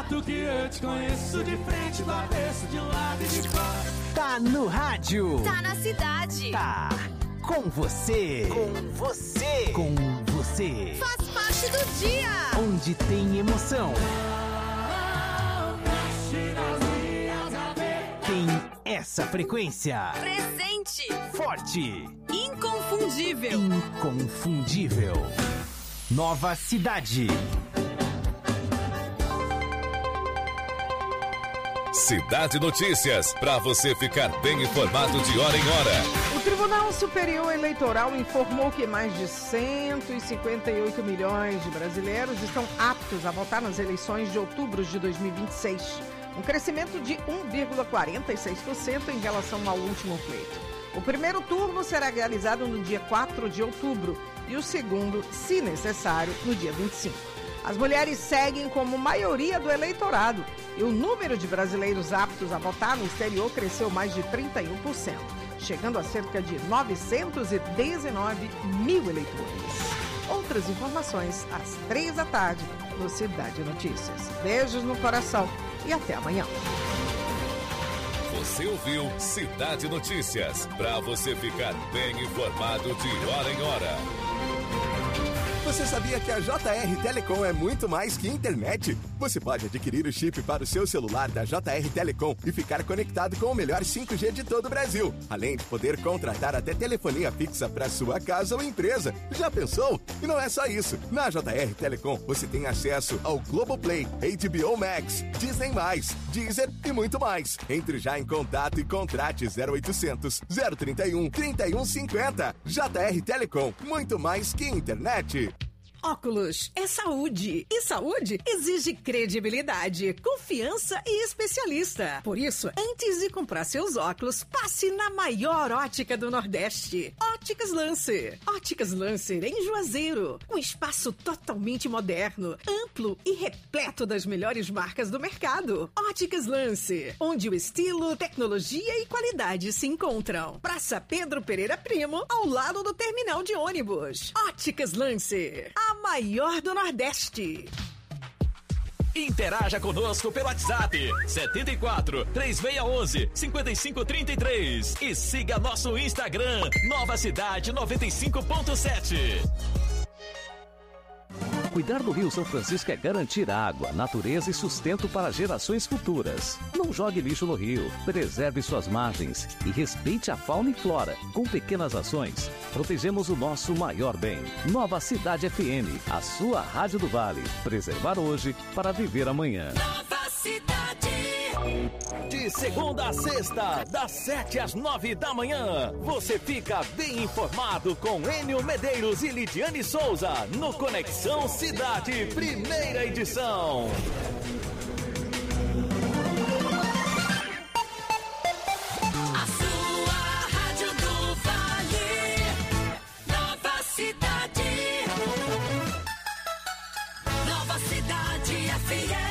Tanto que eu te conheço de frente, do avesso, de um lado e de fora. Tá no rádio. Tá na cidade. Tá com você. Com você. Com você. Faz parte do dia. Onde tem emoção. Tem essa frequência. Presente. Forte. Inconfundível. Inconfundível. Nova Cidade. Cidade Notícias, para você ficar bem informado de hora em hora. O Tribunal Superior Eleitoral informou que mais de 158 milhões de brasileiros estão aptos a votar nas eleições de outubro de 2026, um crescimento de 1,46% em relação ao último pleito. O primeiro turno será realizado no dia 4 de outubro e o segundo, se necessário, no dia 25. As mulheres seguem como maioria do eleitorado e o número de brasileiros aptos a votar no exterior cresceu mais de 31%, chegando a cerca de 919 mil eleitores. Outras informações às 3 da tarde no Cidade Notícias. Beijos no coração e até amanhã. Você ouviu Cidade Notícias, para você ficar bem informado de hora em hora. Você sabia que a JR Telecom é muito mais que internet? Você pode adquirir o chip para o seu celular da JR Telecom e ficar conectado com o melhor 5G de todo o Brasil. Além de poder contratar até telefonia fixa para sua casa ou empresa. Já pensou? E não é só isso. Na JR Telecom você tem acesso ao Globoplay, HBO Max, Disney+, Deezer e muito mais. Entre já em contato e contrate 0800 031 3150. JR Telecom, muito mais que internet. Óculos é saúde. E saúde exige credibilidade, confiança e especialista. Por isso, antes de comprar seus óculos, passe na maior ótica do Nordeste. Óticas Lancer. Óticas Lancer em Juazeiro. Um espaço totalmente moderno, amplo e repleto das melhores marcas do mercado. Óticas Lancer, onde o estilo, tecnologia e qualidade se encontram. Praça Pedro Pereira Primo, ao lado do terminal de ônibus. Óticas Lancer, a maior do Nordeste. Interaja conosco pelo WhatsApp 74 3611 5533 e siga nosso Instagram Nova Cidade 95.7. Cuidar do Rio São Francisco é garantir água, natureza e sustento para gerações futuras. Não jogue lixo no rio, preserve suas margens e respeite a fauna e flora. Com pequenas ações, protegemos o nosso maior bem. Nova Cidade FM, a sua rádio do Vale. Preservar hoje para viver amanhã. Nova Cidade. De segunda a sexta, das 7 às 9 da manhã, você fica bem informado com Enio Medeiros e Lidiane Souza no Conexão Cidade, primeira edição. A sua rádio do Vale. Nova Cidade. Nova Cidade FM.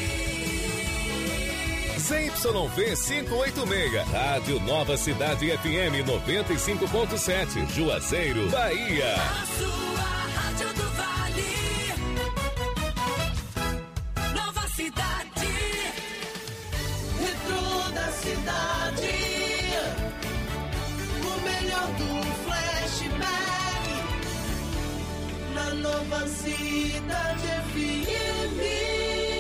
ZYV 586, Rádio Nova Cidade FM 95.7, Juazeiro, Bahia. A sua rádio do Vale. Nova Cidade. Retro da cidade. O melhor do flashback. Na Nova Cidade FM.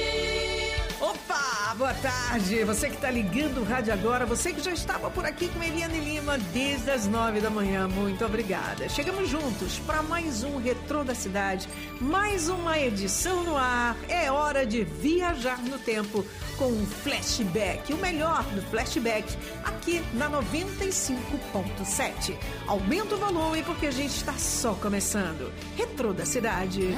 Opa, boa tarde. Você que está ligando o rádio agora, você que já estava por aqui com Eliane Lima desde as 9 da manhã, muito obrigada. Chegamos juntos para mais um Retrô da Cidade, mais uma edição no ar. É hora de viajar no tempo com um flashback, o melhor do flashback, aqui na 95.7. Aumenta o volume porque a gente está só começando. Retrô da Cidade.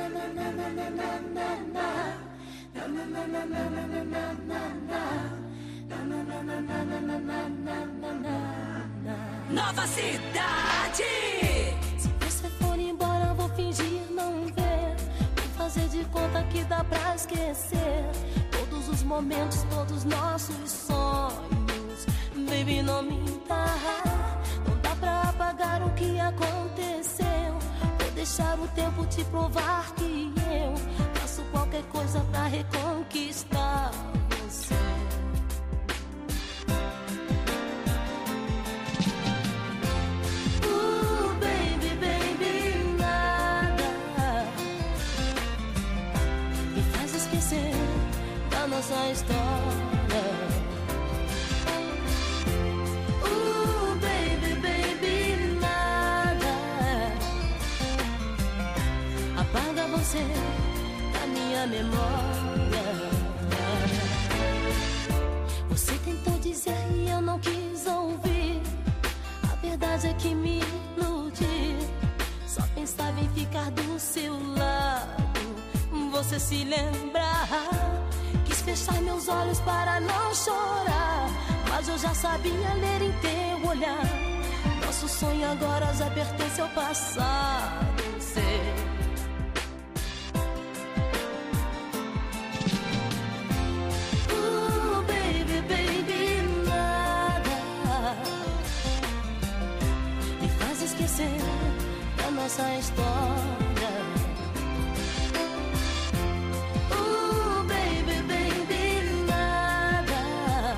Nova Cidade. Se você for embora, vou fingir não ver. Vou fazer de conta que dá pra esquecer todos os momentos, todos nossos sonhos. Baby, não minta. Não dá pra apagar o que aconteceu. Vou deixar o tempo te provar que eu faço qualquer coisa pra reconquistar. você da minha memória. Você tentou dizer e eu não quis ouvir. A verdade é que me iludi. Só pensava em ficar do seu lado. Você se lembra? Quis fechar meus olhos para não chorar, mas eu já sabia ler em teu olhar. Nosso sonho agora já pertence ao passado, sei. Baby, baby, nada me faz esquecer da nossa história. Baby, baby, nada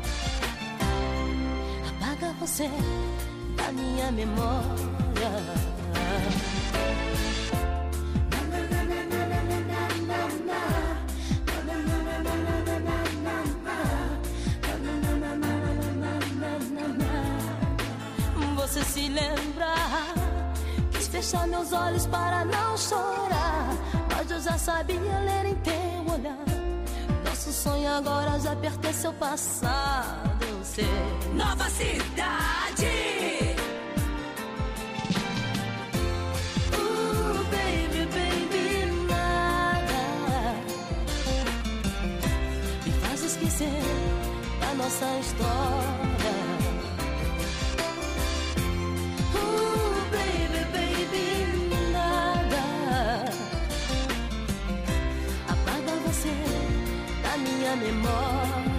apaga você da minha memória. Você se lembra? Quis fechar meus olhos para não chorar, mas eu já sabia ler em teu olhar. Nosso sonho agora já pertence ao passado, eu sei. Nova Cidade. Baby, baby, nada me faz esquecer da nossa história. Baby, baby, nada apaga você da minha memória.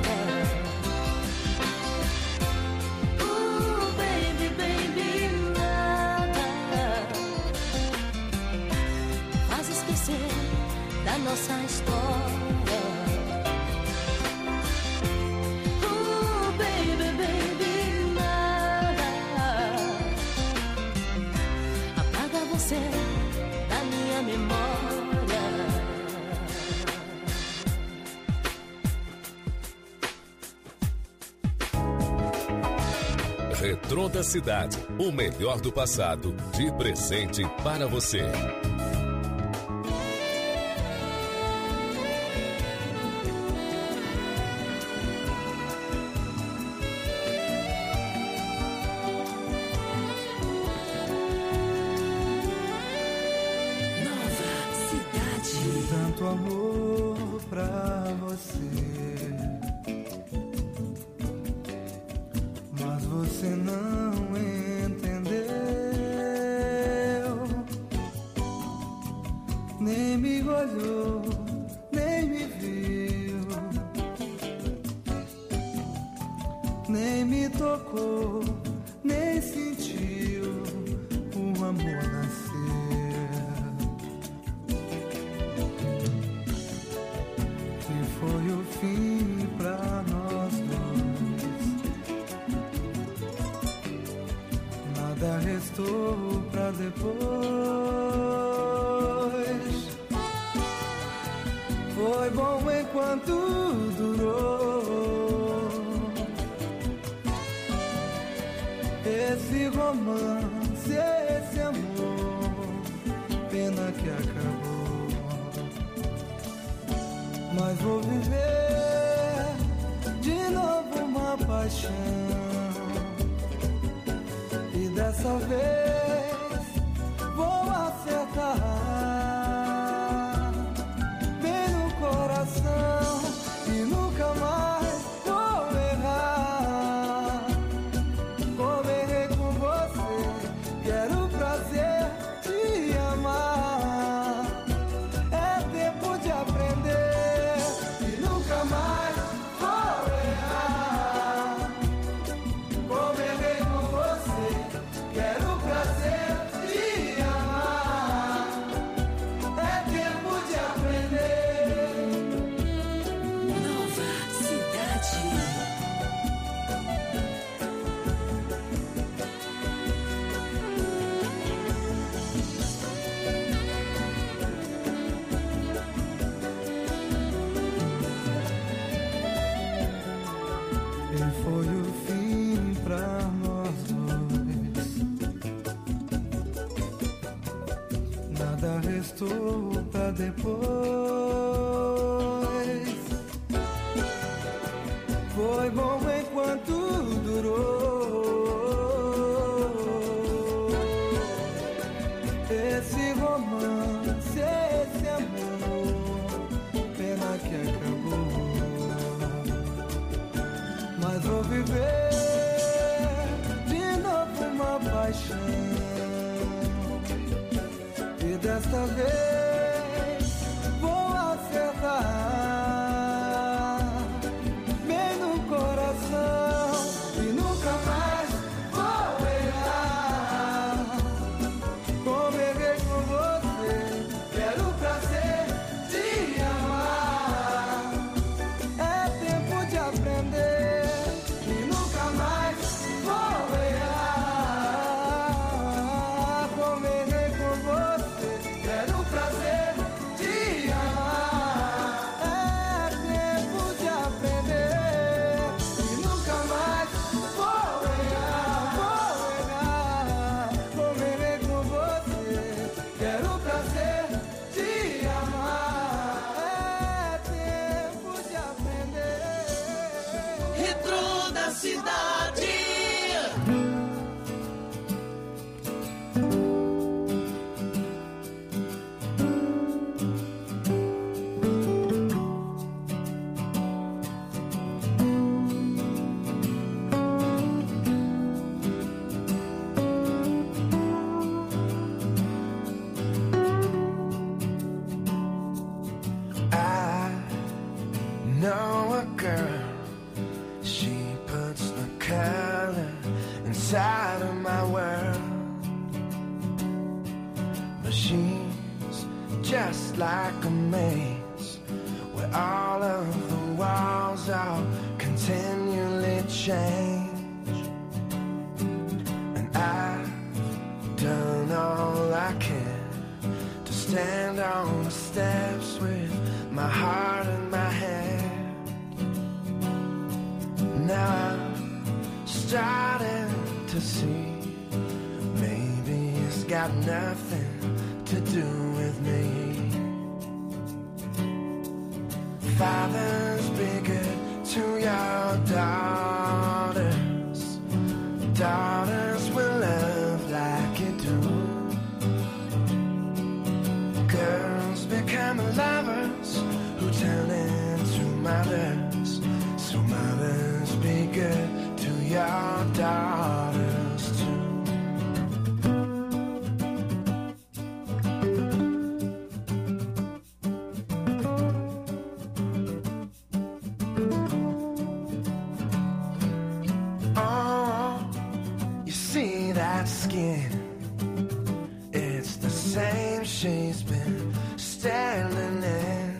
Baby, baby, nada faz esquecer da nossa história. Baby, baby, nada apaga você da minha memória. Retrô da Cidade, o melhor do passado, de presente para você. Nova Cidade. Tanto amor pra você, mas você não entendeu, nem me olhou, nem me viu, nem me tocou, nem sentiu o amor nascer. E foi o fim pra nós dois. Nada restou pra depois. Foi bom enquanto durou esse romance, esse amor. Pena que acabou, mas vou viver de novo uma paixão. E dessa vez vou acertar bem no coração e nunca mais vou errar. Como errei com você, quero o prazer de amar. É tempo de aprender e nunca mais vou errar. Como errei com você, quero o prazer de amar. É tempo de aprender. Nova Cidade. E foi o fim pra nós dois. Nada restou pra pra depois. Foi bom enquanto durou esse romance, esse amor, pena que acabou. Mas vou viver de novo uma paixão, e desta vez vou acertar bem no coração e nunca mais vou errar. Como errei com você, quero o prazer de amar. É tempo de aprender e nunca mais vou errar. Como errei com você, quero o prazer de amar. É tempo de aprender e nunca mais vou errar. Como errei com você, quero o prazer de amar. É tempo de aprender. Retrô da cidade. I know a girl, she puts the color inside of my world. But she's just like a maze where all of the walls are continually change. And I've done all I can to stand on the steps with my heart in my hand. Now I'm starting to see maybe it's got nothing to do with me. Fathers, be good to your daughters. Daughters will love like you do. Girls become lovers who turn into mothers. So mothers, be good to your daughters too. Oh, you see that skin? It's the same she's been standing in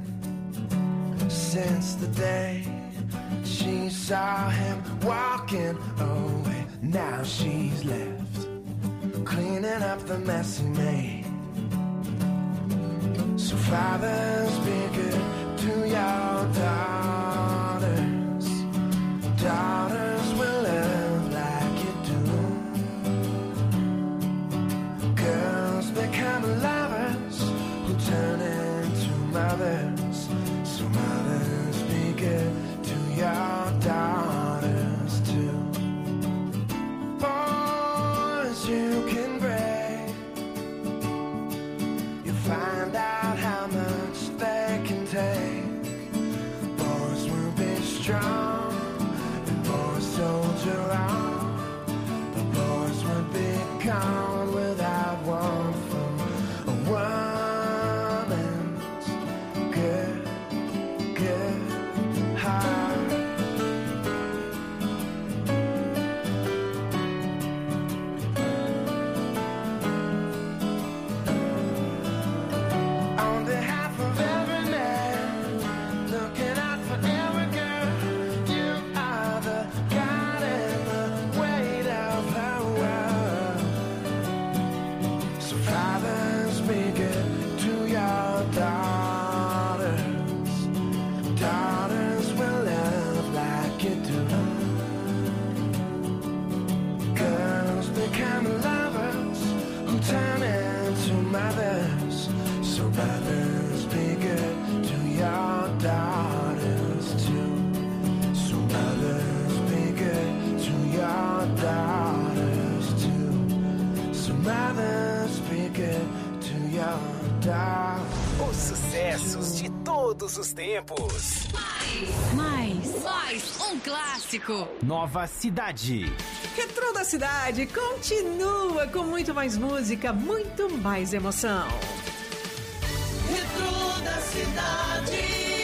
since the day she saw him walking away. Now she's left cleaning up the mess he made. So fathers, be good to your daughters. Daughters will love like you do. Girls become lovers who turn into mothers. So mothers, be good to your daughters too. Boys, you can break. You find out how much they can take. Boys will be strong, and boys soldier on. But boys will be gone without one from a woman's good. sucessos de todos os tempos. Mais um clássico. Nova Cidade. Retrô da Cidade continua com muito mais música, muito mais emoção. Retrô da Cidade,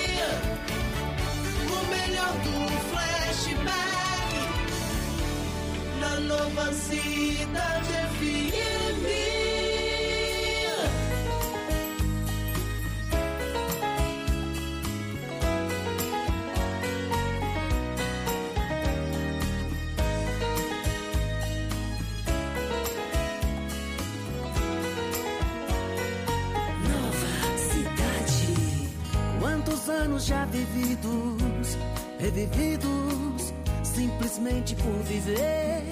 o melhor do flashback na Nova Cidade FM. Quantos anos já vividos, revividos, simplesmente por viver.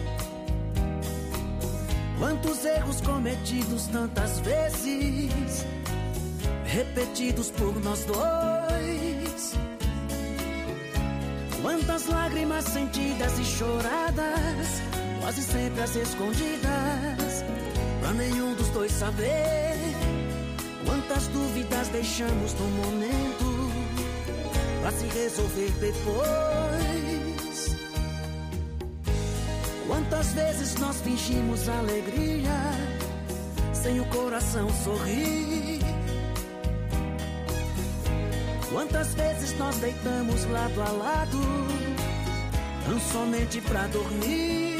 Quantos erros cometidos tantas vezes, repetidos por nós dois. Quantas lágrimas sentidas e choradas, quase sempre às escondidas, pra nenhum dos dois saber. Quantas dúvidas deixamos no momento pra se resolver depois. Quantas vezes nós fingimos alegria sem o coração sorrir. Quantas vezes nós deitamos lado a lado tão somente pra dormir.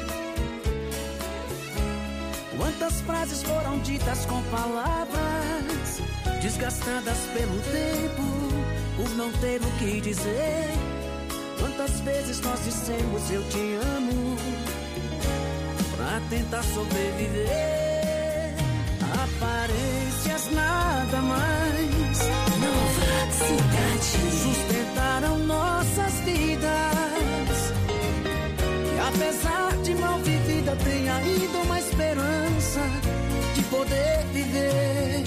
Quantas frases foram ditas com palavras desgastadas pelo tempo, por não ter o que dizer. Quantas vezes nós dissemos eu te amo pra tentar sobreviver. Aparências nada mais. Nova Cidade Sustentaram nossas vidas, e apesar de mal vivida tem ainda uma esperança de poder viver.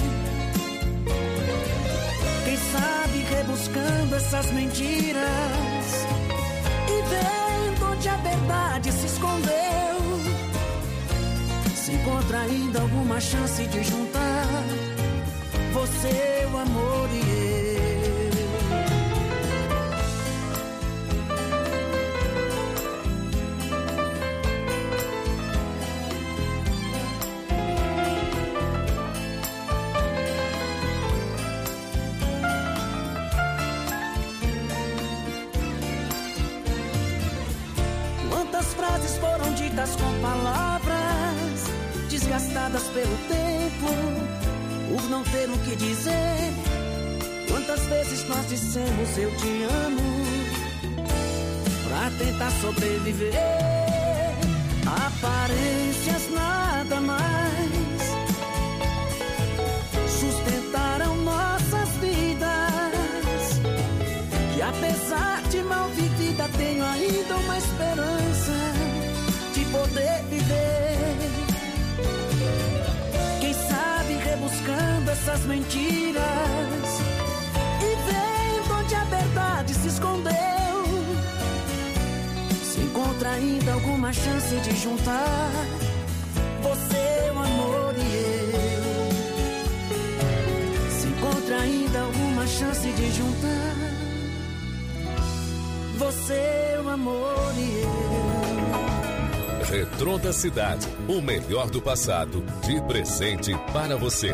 Quem sabe rebuscando essas mentiras e vendo onde a verdade se escondeu, se encontra ainda alguma chance de juntar você, o amor e eu. Frases foram ditas com palavras desgastadas pelo tempo, por não ter o que dizer. Quantas vezes nós dissemos eu te amo pra tentar sobreviver. Aparências nada mais sustentaram nossas vidas, e apesar de mal vivida tenho ainda uma esperança de poder viver. Quem sabe rebuscando essas mentiras e vendo onde a verdade se escondeu, se encontra ainda alguma chance de juntar você, o amor e eu. Se encontra ainda alguma chance de juntar você, o amor e eu. Retrô da Cidade, o melhor do passado, de presente para você.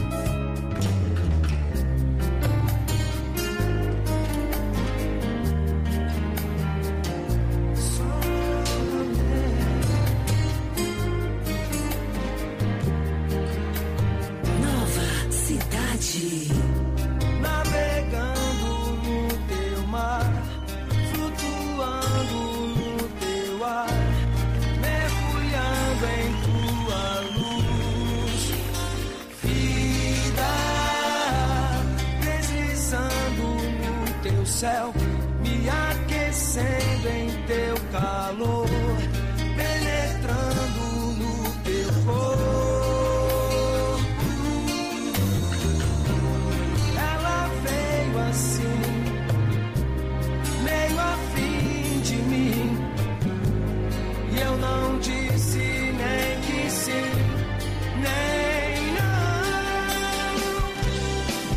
Nova Cidade. Navegando no teu mar, flutuando no teu ar, mergulhando em tua luz. Vida deslizando no teu céu, me aquecendo em teu calor, penetrando no teu corpo. Ela veio assim, meio a fim de mim, e eu não disse nem que sim, nem não.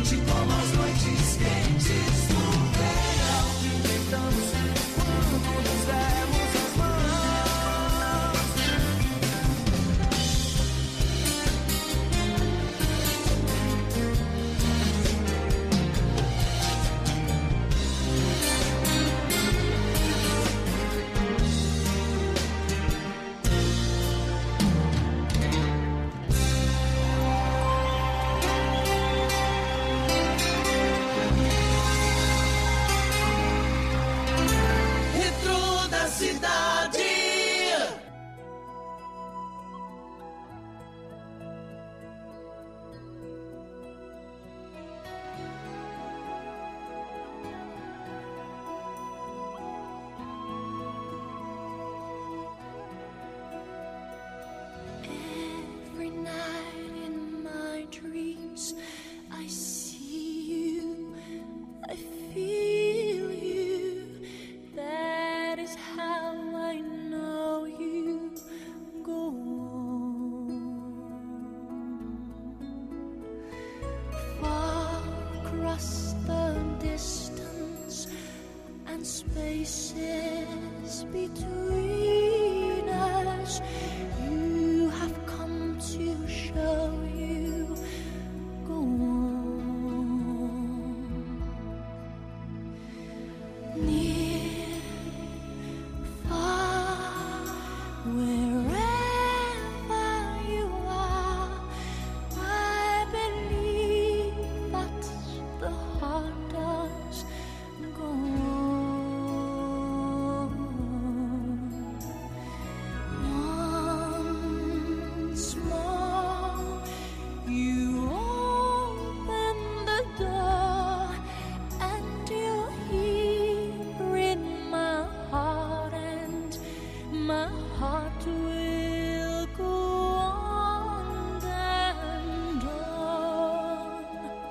quente como as noites quentes do verão. Inventamos quando nos demos as mãos. Retrô da cidade. Every night in my dreams, I see you, I feel you. That is how I know you go on. Far across the distance and spaces between us, you have come to show you go on. Near, far, wherever you are, I believe that the heart does go on. Once more, you open the door, and you're here in my heart, and my heart will go on and on.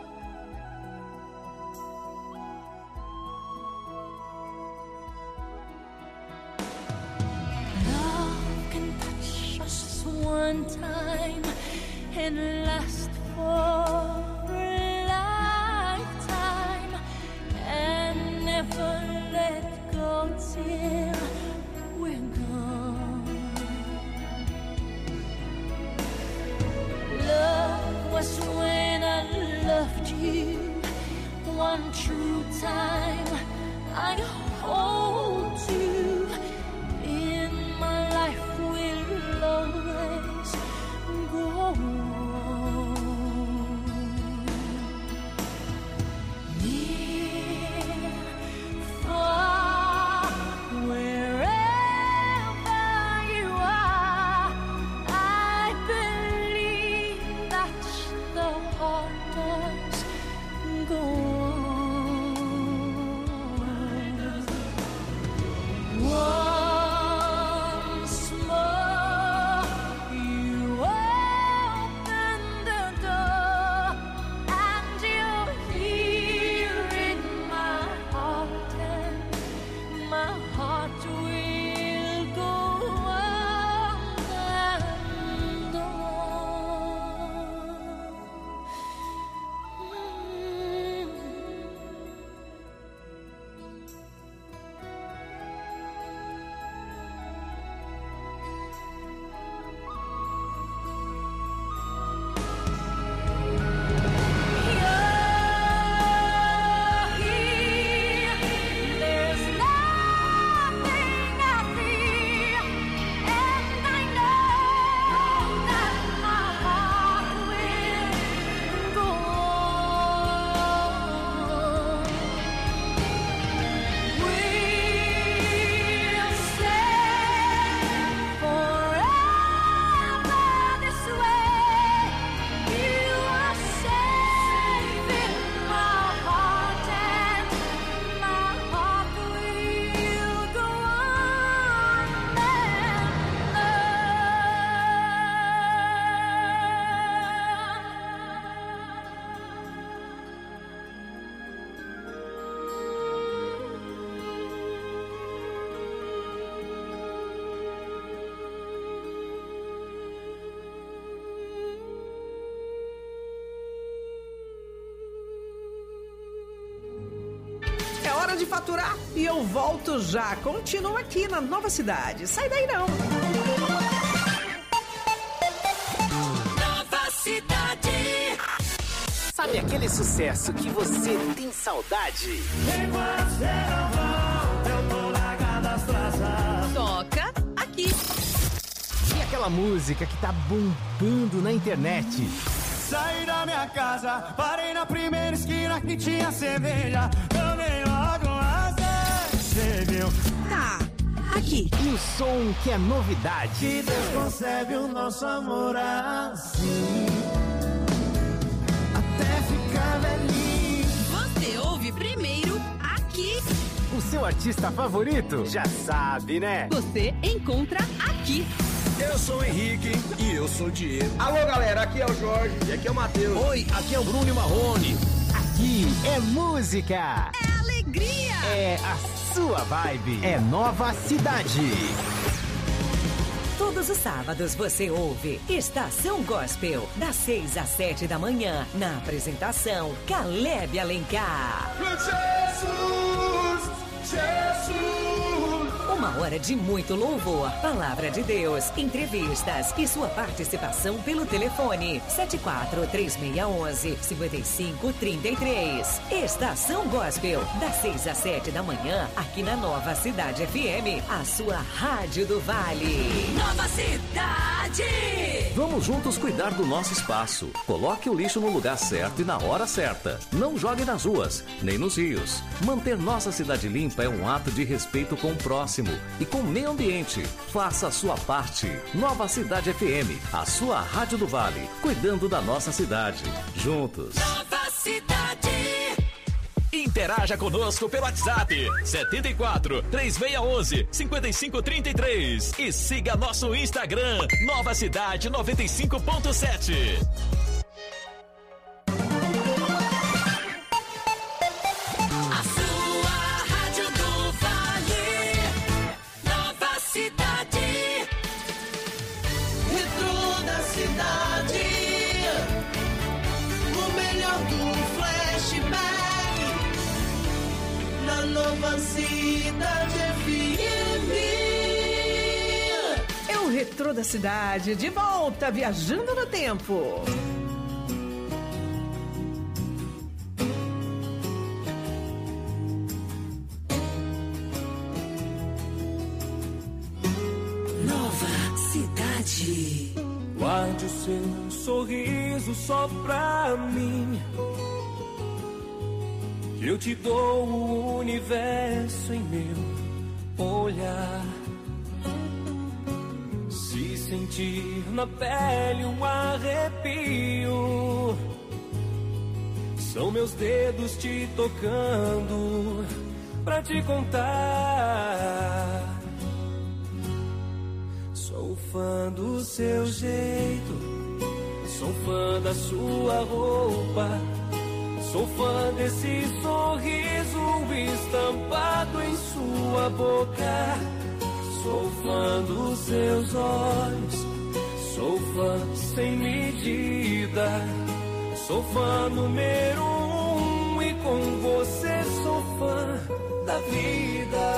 Love can touch us one time and last for a lifetime, and never let go till we're gone. Love was when I loved you one true time. I hold you in my life, will always go on. Near, far, wherever you are, I believe that the heart does go on. Once more, you open the door, and you're here in my heart, and my heart will go on and on. There's nothing faturar e eu volto já. Continua aqui na Nova Cidade. Sai daí não. Nova Cidade. Sabe aquele sucesso que você tem saudade? Toca aqui. E aquela música que tá bombando na internet? Saí da minha casa, parei na primeira esquina que tinha cerveja. Tomei logo uma você viu? Tá, aqui. E o som que é novidade? Que Deus concebe o nosso amor assim, até ficar velhinho. Você ouve primeiro aqui. O seu artista favorito? Já sabe, né? Você encontra aqui. Eu sou o Henrique e eu sou o Diego. Alô, galera, aqui é o Jorge e aqui é o Matheus. Oi, aqui é o Bruno e Marrone. Aqui é música. É alegria. É a sua vibe. É Nova Cidade. Todos os sábados você ouve Estação Gospel, das 6 às 7 da manhã, na apresentação Caleb Alencar. Jesus, Jesus. Uma hora de muito louvor, palavra de Deus, entrevistas e sua participação pelo telefone 74-3611-5533. Estação Gospel, das 6 às 7 da manhã, aqui na Nova Cidade FM, a sua rádio do Vale. Nova Cidade. Vamos juntos cuidar do nosso espaço. Coloque o lixo no lugar certo e na hora certa. Não jogue nas ruas, nem nos rios. Manter nossa cidade limpa é um ato de respeito com o próximo e com o meio ambiente. Faça a sua parte. Nova Cidade FM, a sua rádio do Vale, cuidando da nossa cidade. Juntos. Nova Cidade. Interaja conosco pelo WhatsApp 74-3611-5533 e siga nosso Instagram Nova Cidade 95.7. A sua rádio do Vale. Nova Cidade. Retrô da cidade, o melhor do flashback na Nova Cidade FM. É o Retrô da Cidade, de volta, viajando no tempo. Nova Cidade. Guarde o seu sorriso só pra mim, que eu te dou o universo em meu olhar. Se sentir na pele um arrepio, são meus dedos te tocando pra te contar. Sou fã do seu jeito, sou fã da sua roupa, sou fã desse sorriso estampado em sua boca. Sou fã dos seus olhos, sou fã sem medida, sou fã número 1 e com você sou fã da vida.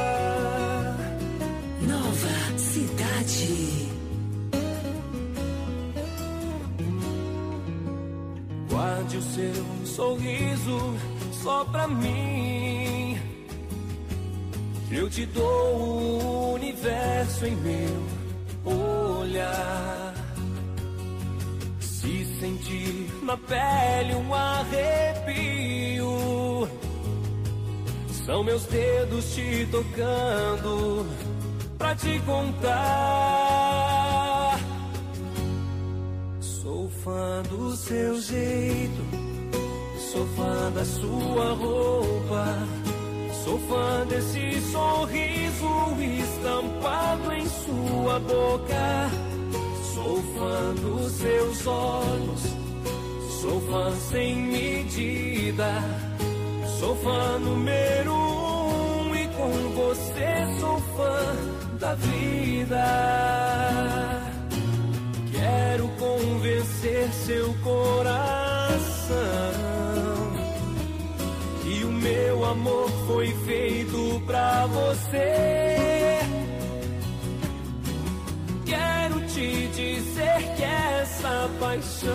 Nova Cidade. Guarde o seu sorriso só pra mim, que eu te dou o universo em meu olhar. Se sentir na pele um arrepio, são meus dedos te tocando pra te contar. Sou fã do seu jeito, sou fã da sua roupa, sou fã desse sorriso estampado em sua boca. Sou fã dos seus olhos, sou fã sem medida, sou fã número 1 e com você sou fã da vida. Quero convencer seu coração que o meu amor foi feito pra você. Quero te dizer que essa paixão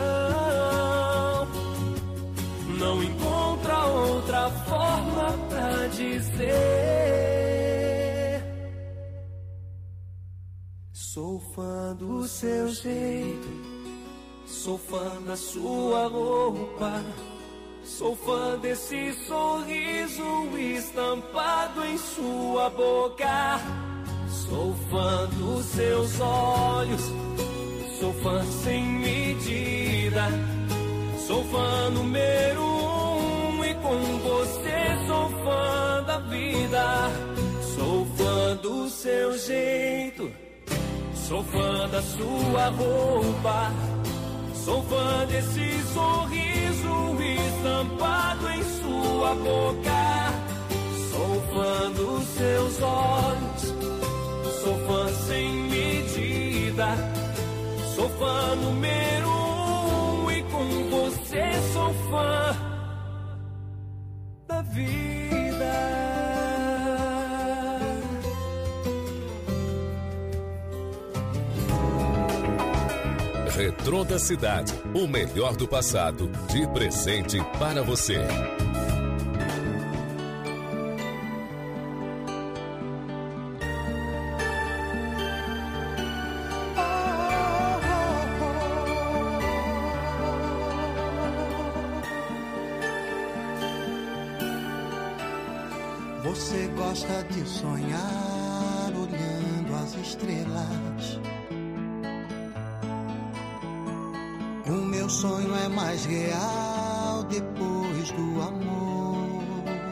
não encontra outra forma pra dizer. Sou fã do seu jeito, sou fã da sua roupa, sou fã desse sorriso estampado em sua boca. Sou fã dos seus olhos, sou fã sem medida, sou fã número 1 e com você sou fã da vida. Sou fã do seu jeito, sou fã da sua roupa, sou fã desse sorriso estampado em sua boca. Sou fã dos seus olhos, sou fã sem medida, sou fã número 1 e com você sou fã da vida. Retrô da Cidade, o melhor do passado, de presente para você. Você gosta de sonhar olhando as estrelas. O meu sonho é mais real depois do amor.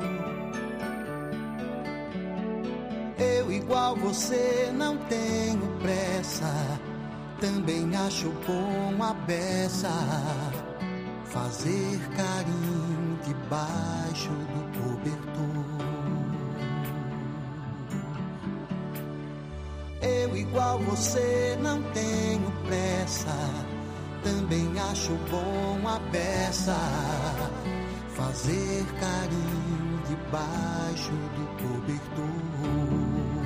Eu, igual você, não tenho pressa. Também acho bom a beça fazer carinho debaixo do cobertor. Eu, igual você, não tenho pressa. Também acho bom a beça fazer carinho debaixo do cobertor.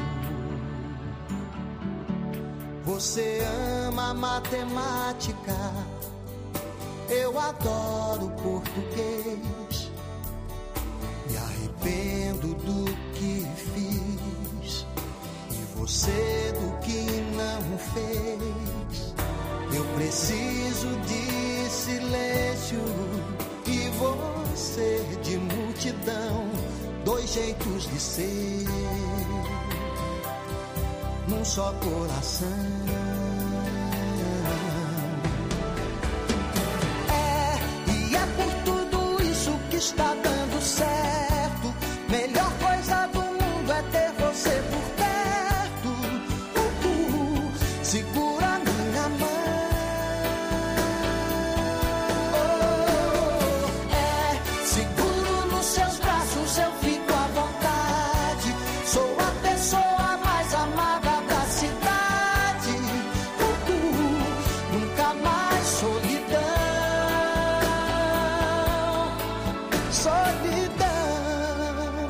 Você ama matemática, eu adoro português. Me arrependo do que fiz e você do que não fez. Eu preciso de silêncio e você de multidão. Dois jeitos de ser num só coração. E é por tudo isso que está dando certo. Melhor coisa do mundo é ter você por perto. Segura minha mão. Eu fico à vontade, sou a pessoa mais amada da cidade. Nunca mais solidão, solidão.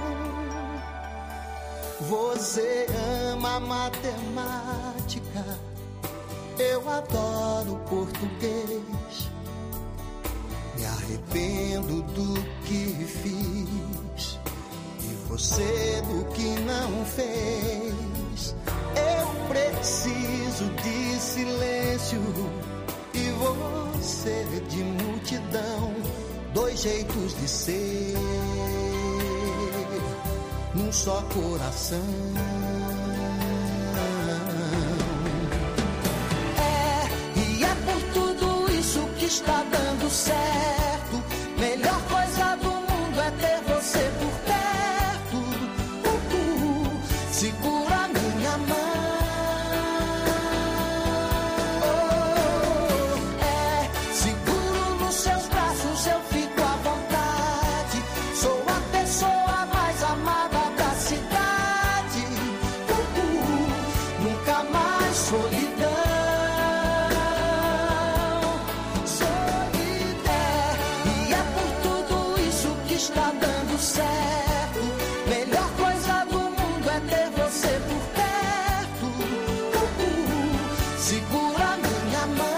Você ama matemática, eu adoro português. Me arrependo do que fiz e você do que não fez. Eu preciso de silêncio e você de multidão. Dois jeitos de ser num só coração. E é por tudo isso que está dando certo. Melhor coisa do mundo é ter você por perto. Segura minha mão. Seguro nos seus braços, eu fico à vontade. Sou a pessoa mais amada da cidade. você por perto. Segura minha mão.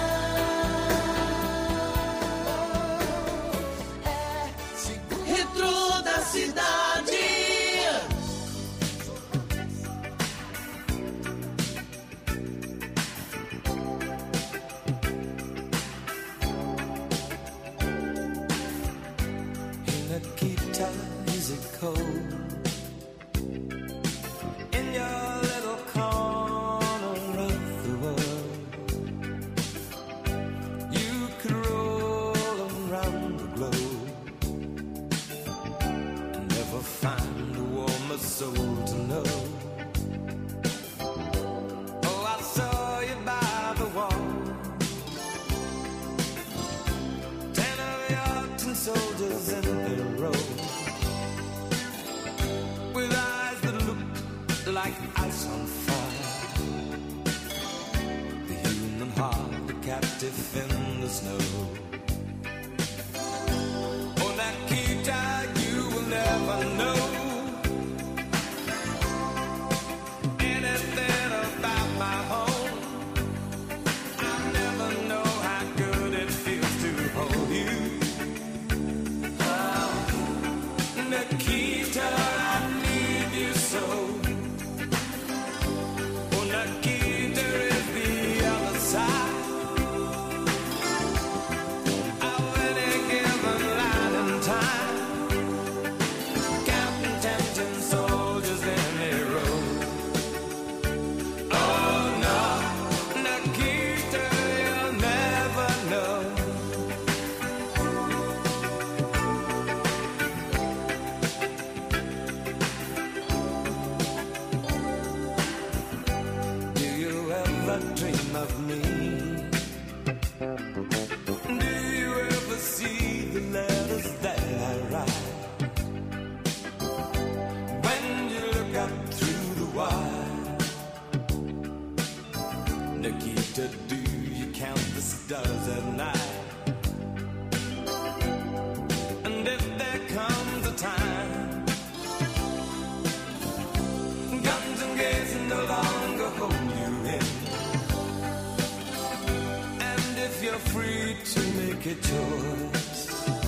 Retro da cidade. Nikita, is it cold in your little corner of the world? You could roll around the globe and never find a warmer soul to know. Oh, I saw you by the wall, 10 of your tin soldiers in their row, with eyes that looked like ice on fire. The human heart, a captive in the snow. Oh, Nikita, you will never know anything about my home. I never know how good it feels to hold you. Oh, Nikita, I need you so. Oh, Nikita is the other side of any given light and time. Counting tempting soldiers in a row. Oh no, Nikita, you'll never know. Do you ever dream of me? Do you ever see the letters that I write? When you look up through the wire, Nikita, do you count the stars at night? And if there comes a time guns and gates no longer hold you in, and if you're free to make a choice,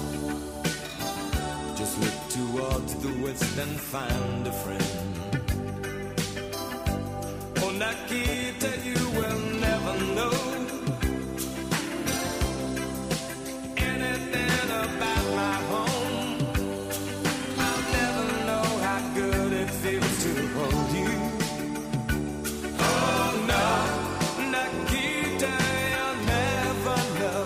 just look towards the west and find a friend. Oh, Nikita, you will never know anything about my home. I'll never know how good it feels to hold you. Oh no, Nikita, you'll never know.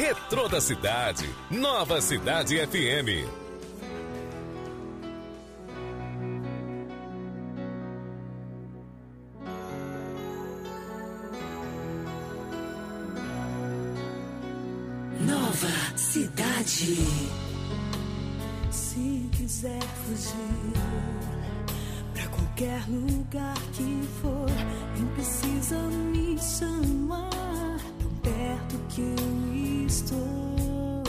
Retrô da Cidade, Nova Cidade FM. Nova Cidade. Se quiser fugir pra qualquer lugar que for, nem precisa me chamar, tão perto que eu estou.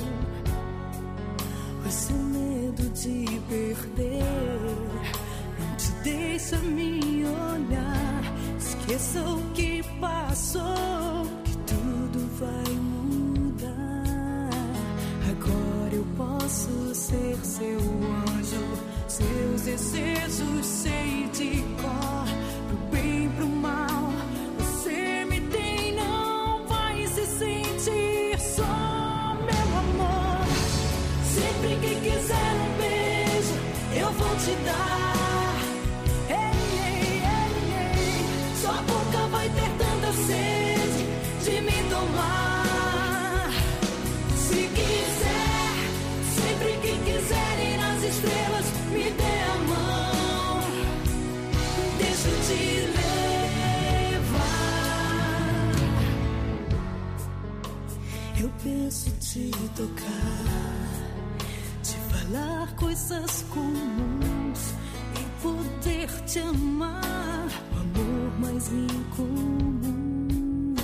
O seu medo de perder não te deixa me olhar. Esqueça o que passou, que tudo vai mudar. Agora eu posso ser seu anjo, seus desejos sei de cor, pro bem, pro mal. Você me tem, não vai se sentir só, meu amor. Sempre que quiser um beijo, eu vou te dar. Ei, ei, ei, ei. Sua boca vai ter tanta sede de me tomar. Se quiser, sempre que quiser ir nas estrelas, me dê a mão, deixa eu te levar. Eu penso te tocar, te falar coisas comuns e poder te amar, o amor mais incomum.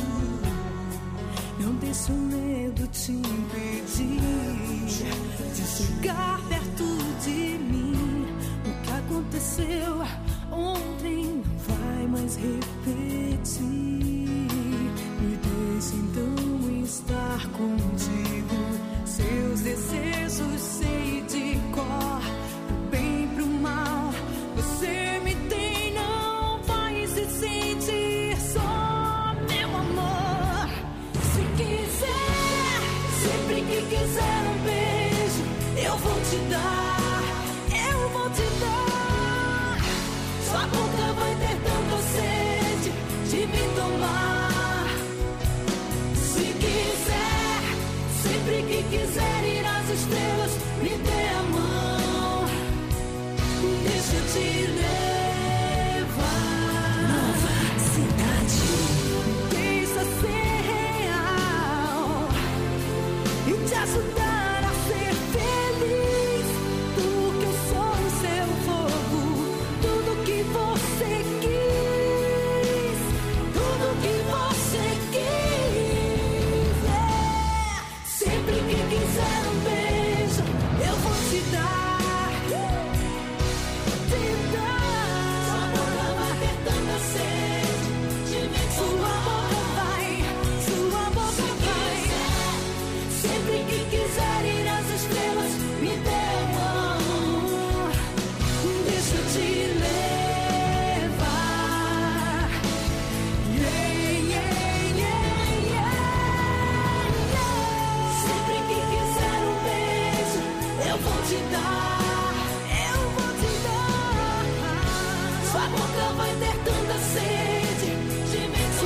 Não deixe o medo te impedir de chegar perto de mim. O que aconteceu ontem não vai mais repetir. Me deixe então estar contigo. Seus desejos sei de cor, pro bem, pro mal. Você me tem, não vai se sentir só, meu amor. Se quiser, sempre que quiser um beijo, eu vou te dar, eu vou te dar. Sua boca vai ter tanta sede de me tomar. Se quiser, sempre que quiser ir às estrelas, me dê a mão, deixa eu te levar. Nova Cidade. Deixa ser real e te ajudar a ser feliz, porque eu sou o seu fogo, tudo que você quis, tudo que você quis. Sempre que quiser um beijo, eu vou te dar, te dar. Sua boca vai ter tanta sede de me tomar. Sua boca vai. Sempre que quiser ir às estrelas, me dê a mão, deixa eu te levar. Yeah, yeah, yeah, yeah, yeah. Sempre que quiser um beijo, eu vou te dar, eu vou te dar. Sua boca vai ter tanta sede de me tomar.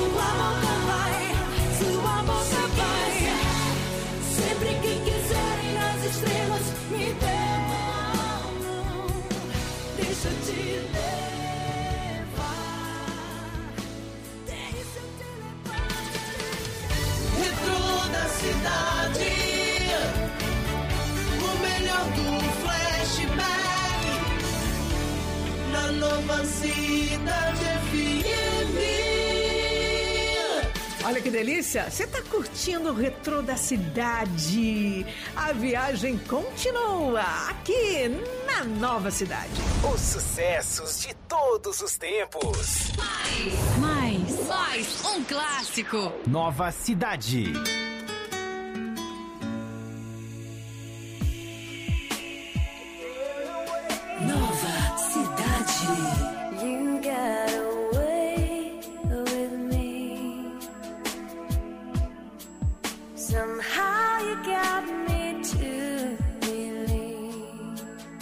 Sua boca vai. Sempre que quiser ir às estrelas, me dê a mão, deixa eu te levar. Deixa eu te levar. Retrô da Cidade, o melhor do flashback na Nova Cidade FM. Olha que delícia! Você tá curtindo o Retrô da Cidade? A viagem continua aqui na Nova Cidade. Os sucessos de todos os tempos. Mais um clássico. Nova Cidade. Nova Cidade. You got away with me. Somehow you got me to believe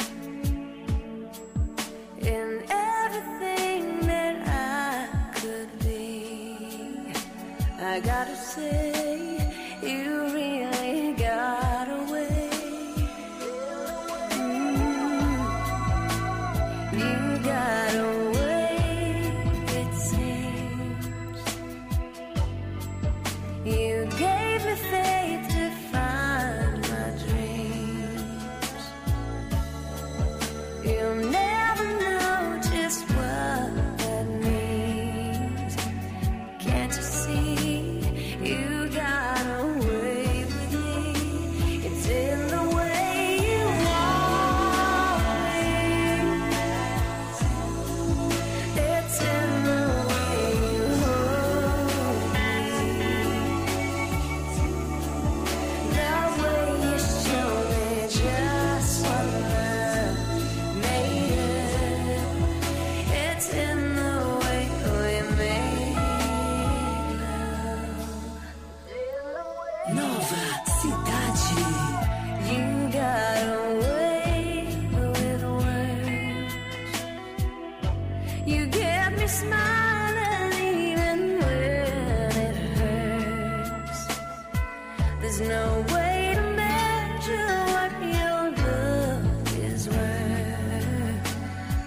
in everything that I could be. I gotta say, you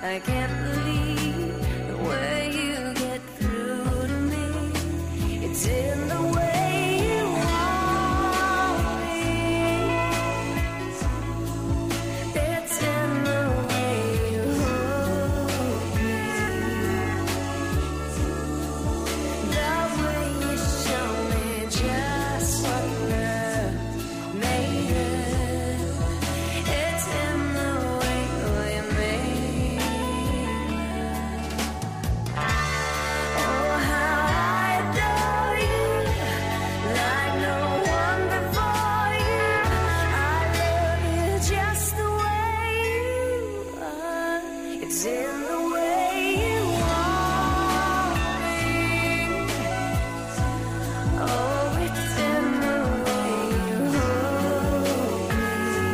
I can't believe the way you get through to me. It's in the way you want me. It's in the way you hold me. The way you show me just what love made of. It's in the way we made love. Oh, how I adore you, like no one before you. I love you just the way you are. It's in the way you want me. Oh, it's in the way you hold me.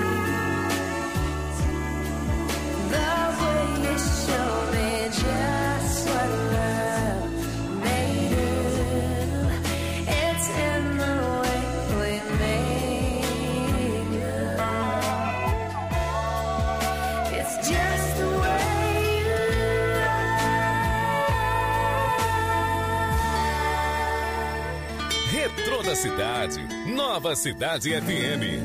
The way you show me just what love made of. It's in the way we made love. It's just the way you Retrô da Cidade, Nova Cidade FM.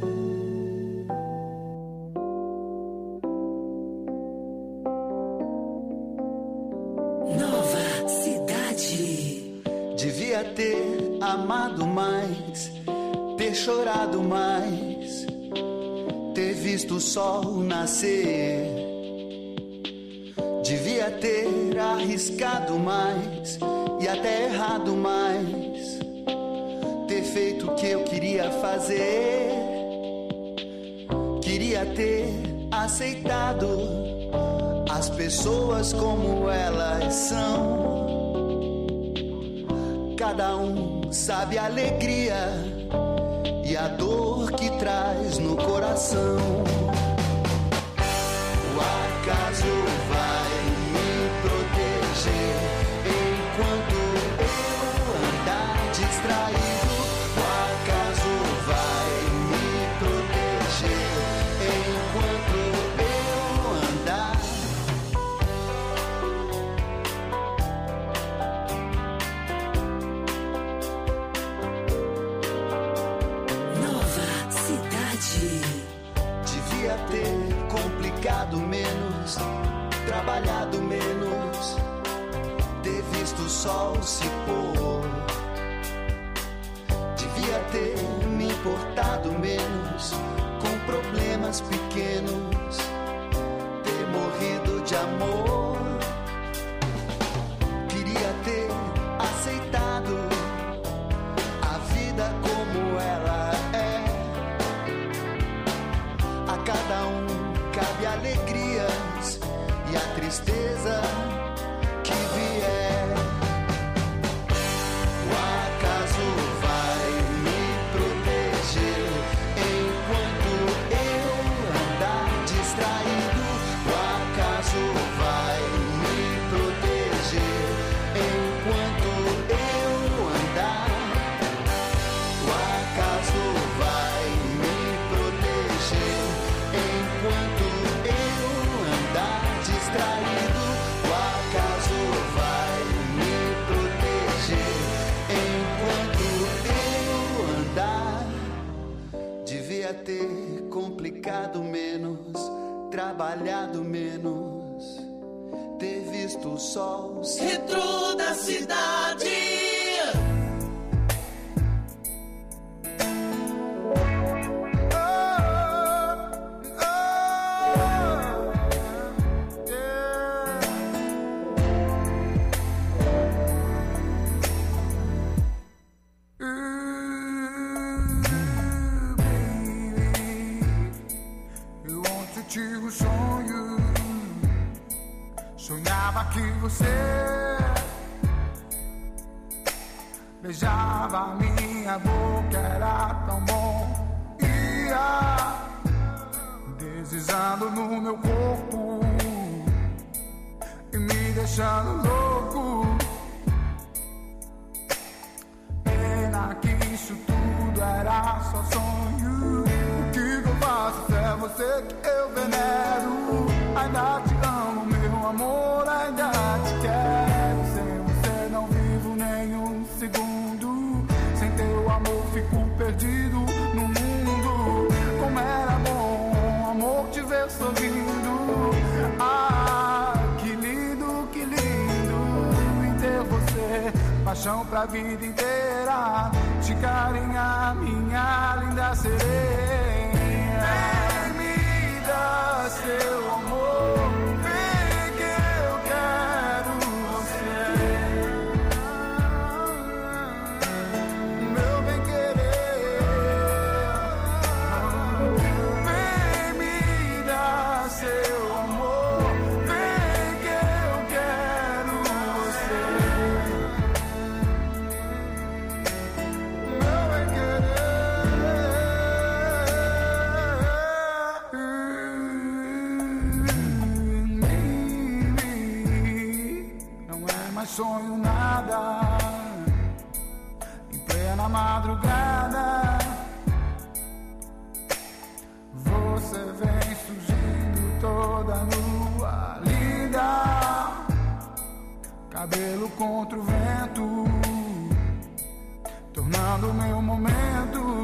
Nova Cidade. Devia ter amado mais, ter chorado mais, ter visto o sol nascer. Devia ter arriscado mais e até errado mais, ter feito o que eu queria fazer. Queria ter aceitado as pessoas como elas são. Cada um sabe a alegria e a dor que traz no coração. O acaso vai me proteger enquanto eu andar distraído. O acaso vai me proteger enquanto eu andar. Nova Cidade. Devia ter complicado menos, trabalhado menos, ter visto o sol se pôr. Devia ter me importado menos com problemas pequenos, ter morrido de amor. Queria ter aceitado a vida como ela é. A cada um cabe alegrias e a tristeza que vier. O acaso vai me proteger enquanto eu andar distraído. O acaso vai me proteger enquanto eu andar. O acaso vai me proteger enquanto eu andar distraído. O acaso vai me proteger enquanto eu andar. Devia ter complicado menos, trabalhado menos, ter visto o sol se Retrô da Cidade. Eu ontem tive um sonho, sonhava que você beijava minha boca, era tão bom. Ia deslizando no meu corpo e me deixando louco. Pena que isso tudo era só sonho. O que eu faço se é você que eu venero? Ainda te amo mesmo. sorrindo. Ah, que lindo em ter você. Paixão pra vida inteira, de carinha, minha linda sereia. Vem me dar seu amor, vem que eu quero você. Meu bem querer, vem me dar seu amor, vem que eu quero você. Meu bem querer, não é mais sonho nada. Em plena madrugada, você vem surgindo toda nua, linda, cabelo contra o vento, tornando meu momento.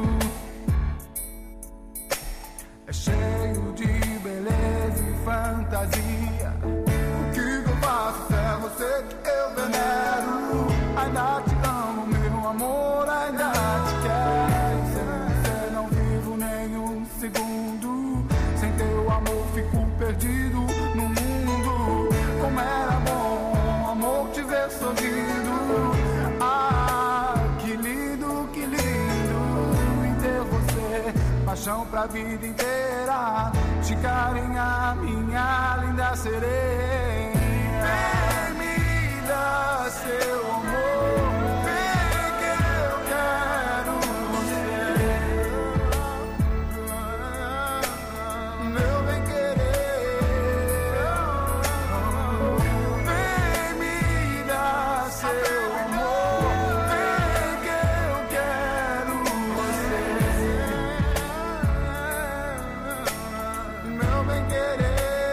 É cheio de beleza e fantasia. O que eu faço se é você que eu venero? Ainda te amo, meu amor, ainda te quero. Sem você não vivo nenhum segundo. Sem teu amor fico perdido no mundo. Como era bom, amor, te ver sorrindo. Ah, que lindo em ter você. Paixão pra vida inteira, de carinha, minha linda sereia. Vem me dar seu amor, vem que eu quero você. Meu bem querer, vem me dar seu amor, vem que eu quero você. Meu bem querer,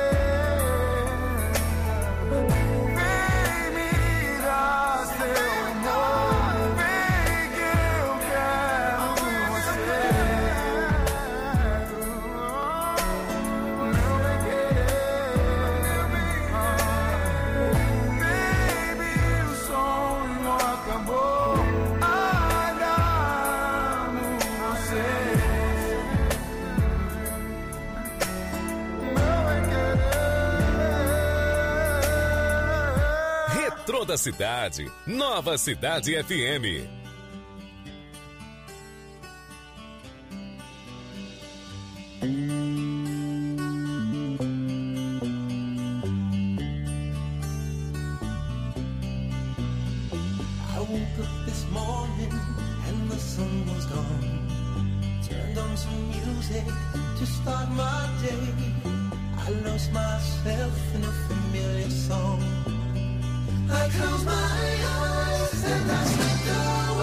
vem me dar seu amor, vem que eu quero você. Meu bem querer, baby, o sonho acabou, ainda amo você. Retrô da Cidade, Nova Cidade FM. I woke up this morning and the sun was gone. Turned on some music to start my day. I lost myself in a familiar song. I close my eyes and I slip down.